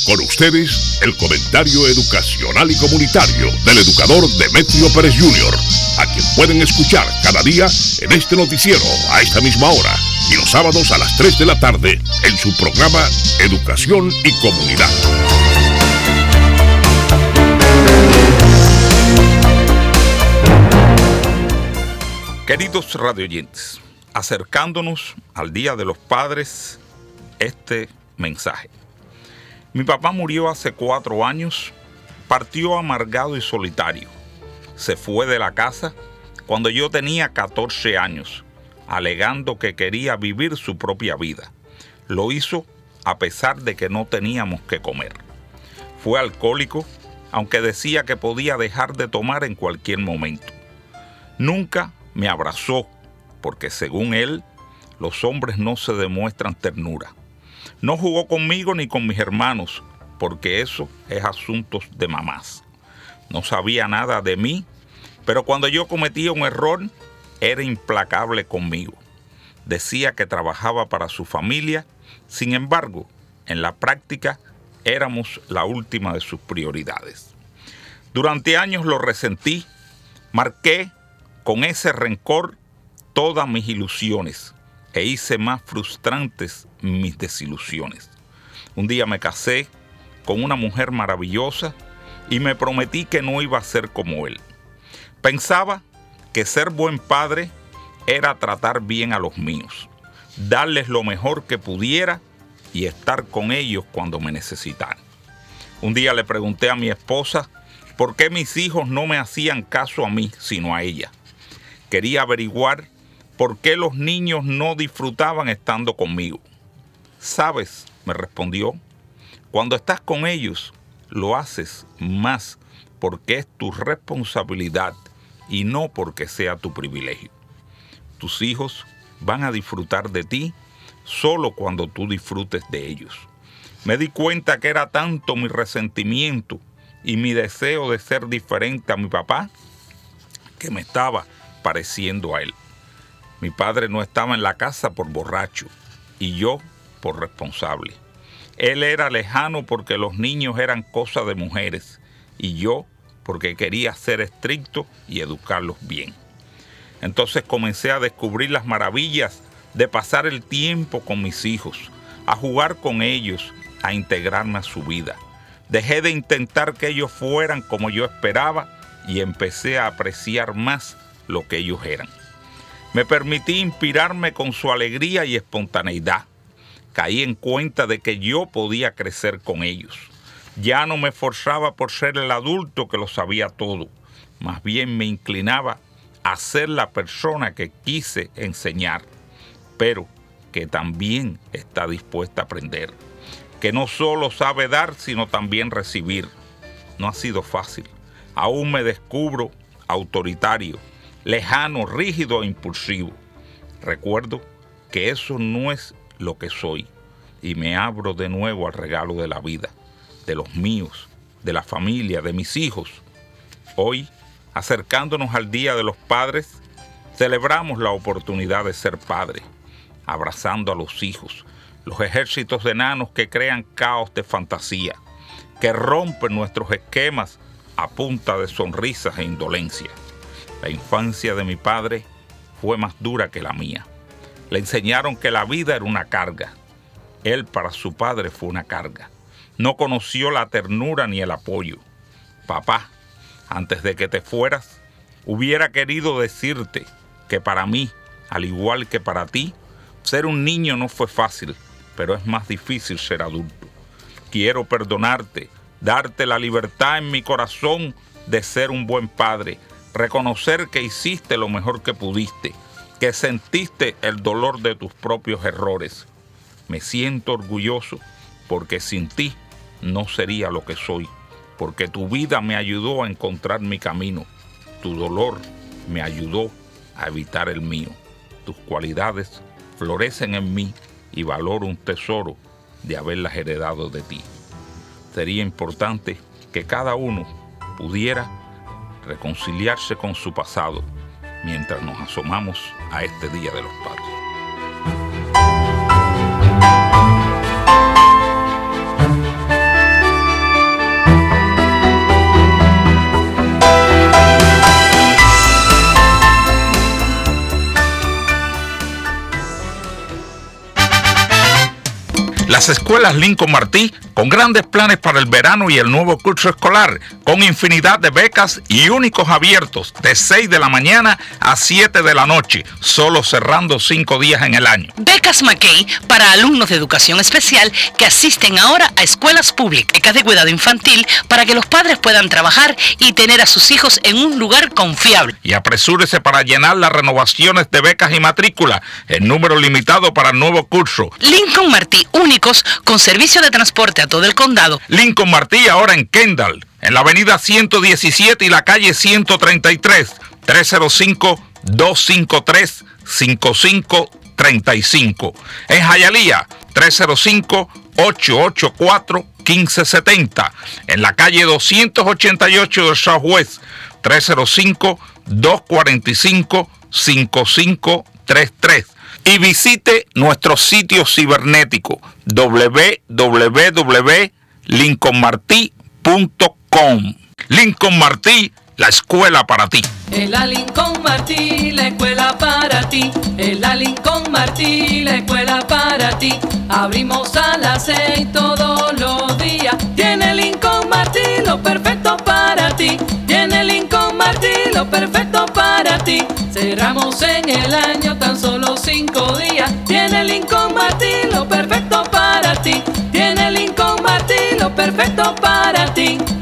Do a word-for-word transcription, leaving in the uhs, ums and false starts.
Con ustedes, el comentario educacional y comunitario del educador Demetrio Pérez junior, a quien pueden escuchar cada día en este noticiero a esta misma hora y los sábados a las tres de la tarde en su programa Educación y Comunidad. Queridos radioyentes, acercándonos al Día de los Padres, este mensaje. Mi papá murió hace cuatro años, partió amargado y solitario. Se fue de la casa cuando yo tenía catorce años, alegando que quería vivir su propia vida. Lo hizo a pesar de que no teníamos que comer. Fue alcohólico, aunque decía que podía dejar de tomar en cualquier momento. Nunca me abrazó, porque según él, los hombres no se demuestran ternura. No jugó conmigo ni con mis hermanos, porque eso es asuntos de mamás. No sabía nada de mí, pero cuando yo cometía un error, era implacable conmigo. Decía que trabajaba para su familia, sin embargo, en la práctica, éramos la última de sus prioridades. Durante años lo resentí, marqué con ese rencor todas mis ilusiones e hice más frustrantes mis desilusiones. Un día me casé con una mujer maravillosa y me prometí que no iba a ser como él. Pensaba que ser buen padre era tratar bien a los míos, darles lo mejor que pudiera y estar con ellos cuando me necesitaran. Un día le pregunté a mi esposa por qué mis hijos no me hacían caso a mí, sino a ella. Quería averiguar por qué los niños no disfrutaban estando conmigo. ¿Sabes?, me respondió, cuando estás con ellos, lo haces más porque es tu responsabilidad y no porque sea tu privilegio. Tus hijos van a disfrutar de ti solo cuando tú disfrutes de ellos. Me di cuenta que era tanto mi resentimiento y mi deseo de ser diferente a mi papá que me estaba pareciendo a él. Mi padre no estaba en la casa por borracho y yo por responsable. Él era lejano porque los niños eran cosa de mujeres y yo porque quería ser estricto y educarlos bien. Entonces comencé a descubrir las maravillas de pasar el tiempo con mis hijos, a jugar con ellos, a integrarme a su vida. Dejé de intentar que ellos fueran como yo esperaba y empecé a apreciar más lo que ellos eran. Me permití inspirarme con su alegría y espontaneidad. Caí en cuenta de que yo podía crecer con ellos. Ya no me esforzaba por ser el adulto que lo sabía todo. Más bien me inclinaba a ser la persona que quise enseñar, pero que también está dispuesta a aprender. Que no solo sabe dar, sino también recibir. No ha sido fácil. Aún me descubro autoritario, lejano, rígido e impulsivo. Recuerdo que eso no es lo que soy y me abro de nuevo al regalo de la vida, de los míos, de la familia, de mis hijos. Hoy, acercándonos al Día de los Padres, celebramos la oportunidad de ser padre, abrazando a los hijos, los ejércitos de enanos que crean caos de fantasía, que rompen nuestros esquemas a punta de sonrisas e indolencia. La infancia de mi padre fue más dura que la mía. Le enseñaron que la vida era una carga. Él para su padre fue una carga. No conoció la ternura ni el apoyo. Papá, antes de que te fueras, hubiera querido decirte que para mí, al igual que para ti, ser un niño no fue fácil, pero es más difícil ser adulto. Quiero perdonarte, darte la libertad en mi corazón de ser un buen padre, reconocer que hiciste lo mejor que pudiste, que sentiste el dolor de tus propios errores. Me siento orgulloso porque sin ti no sería lo que soy, porque tu vida me ayudó a encontrar mi camino, tu dolor me ayudó a evitar el mío. Tus cualidades florecen en mí y valoro un tesoro de haberlas heredado de ti. Sería importante que cada uno pudiera reconciliarse con su pasado mientras nos asomamos a este Día de los Padres. Las escuelas Lincoln Martí, con grandes planes para el verano y el nuevo curso escolar, con infinidad de becas y únicos abiertos de seis de la mañana a siete de la noche, solo cerrando cinco días en el año. Becas McKay para alumnos de educación especial que asisten ahora a escuelas públicas. Becas de cuidado infantil para que los padres puedan trabajar y tener a sus hijos en un lugar confiable. Y apresúrese para llenar las renovaciones de becas y matrícula, en número limitado para el nuevo curso. Lincoln Martí, únicos con servicio de transporte a todo el condado. Lincoln Martí ahora en Kendall, en la avenida ciento diecisiete y la calle ciento treinta y tres, tres cero cinco, dos cinco tres, cinco cinco tres cinco. En Hialeah, tres cero cinco, ocho ocho cuatro, uno cinco siete cero. En la calle doscientos ochenta y ocho del Southwest, tres cero cinco, dos cuatro cinco, cinco cinco tres tres. Y visite nuestro sitio cibernético doble u doble u doble u punto lincoln martí punto com. Lincoln Martí, la escuela para ti. En la Lincoln Martí, la escuela para ti. En la Lincoln Martí, la escuela para ti. Abrimos a las seis todos los días. Tiene Lincoln Martí lo perfecto para ti. Tiene Lincoln Martí lo perfecto para ti. Cerramos en el año tan solo cinco días. Tiene Lincoln Martí lo perfecto para ti. Tiene Lincoln Martí lo perfecto para ti.